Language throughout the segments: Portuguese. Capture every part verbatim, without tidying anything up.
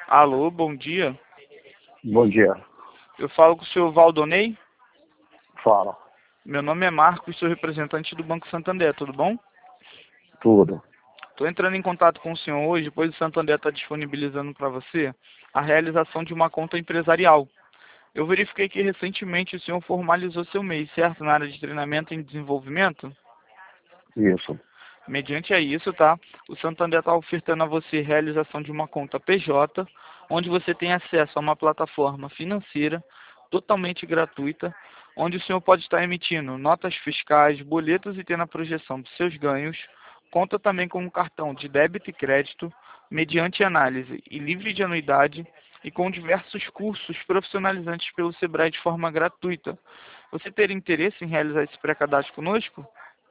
Alô, bom dia. Bom dia. Eu falo com o senhor Valdonei. Fala. Meu nome é Marcos, sou representante do Banco Santander, tudo bom? Tudo. Estou entrando em contato com o senhor hoje, pois o Santander está disponibilizando para você a realização de uma conta empresarial. Eu verifiquei que recentemente o senhor formalizou seu M E I, certo? Na área de treinamento e desenvolvimento? Isso. Mediante a isso, tá? O Santander está ofertando a você a realização de uma conta P J, onde você tem acesso a uma plataforma financeira totalmente gratuita, onde o senhor pode estar emitindo notas fiscais, boletos e tendo a projeção dos seus ganhos. Conta também com um cartão de débito e crédito, mediante análise e livre de anuidade, e com diversos cursos profissionalizantes pelo Sebrae de forma gratuita. Você teria interesse em realizar esse pré-cadastro conosco?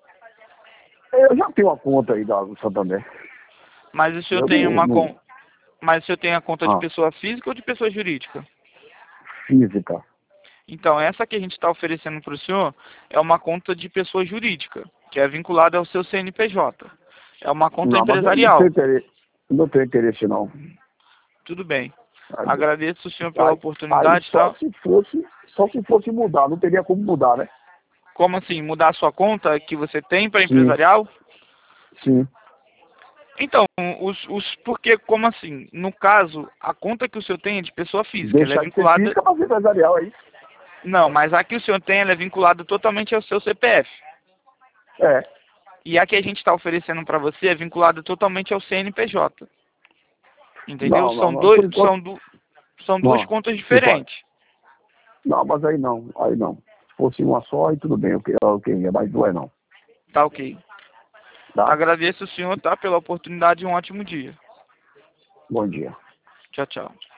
Eu já tenho uma conta aí da do Santander. Mas o senhor Eu tem não, uma não... con... Mas o senhor tem a conta de Ah, pessoa física ou de pessoa jurídica? física. Então, essa que a gente está oferecendo para o senhor é uma conta de pessoa jurídica, que é vinculada ao seu C N P J. É uma conta Não, mas eu não tenho empresarial. interesse, não tenho interesse não. Tudo bem. Aí, Agradeço o senhor pela aí aí oportunidade, só tá? se fosse, só se fosse mudar, não teria como mudar, né? Como assim? Mudar a sua conta que você tem para Sim, empresarial? sim. Então, os, os, porque, como assim? No caso, a conta que o senhor tem é de pessoa física, ela é Deixar de ser vinculada... física para ser empresarial, é isso? Não, mas a que o senhor tem, ela é vinculada totalmente ao seu C P F. É. E a que a gente está oferecendo para você é vinculada totalmente ao C N P J. Entendeu? Não, não, São, não. dois, Por enquanto, são, du, são duas não. contas Não pode. diferentes. Não, mas aí não, aí não. Se fosse uma só, aí tudo bem, ok, ok, mas não é não. Tá ok. Tá? Agradeço o senhor, tá? Pela oportunidade e um ótimo dia. Bom dia. Tchau, tchau.